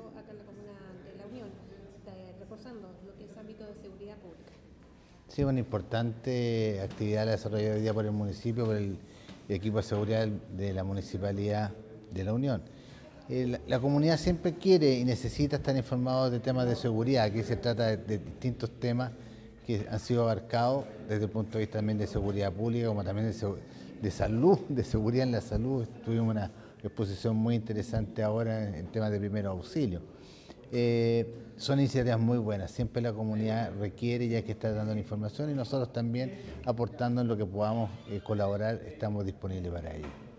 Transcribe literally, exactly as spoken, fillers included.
acá en la comuna de La Unión, de, reforzando lo que es ámbito de seguridad pública. Sí, una importante actividad la desarrollada hoy día por el municipio, por el, el equipo de seguridad de la Municipalidad de La Unión. Eh, la, la comunidad siempre quiere y necesita estar informados de temas de seguridad. Aquí se trata de, de distintos temas que han sido abarcados desde el punto de vista también de seguridad pública, como también de, de salud, de seguridad en la salud. Tuvimos una exposición muy interesante ahora en, en temas de primeros auxilios. Eh, son iniciativas muy buenas, siempre la comunidad requiere y hay que estar dando la información y nosotros también aportando en lo que podamos eh, colaborar, estamos disponibles para ello.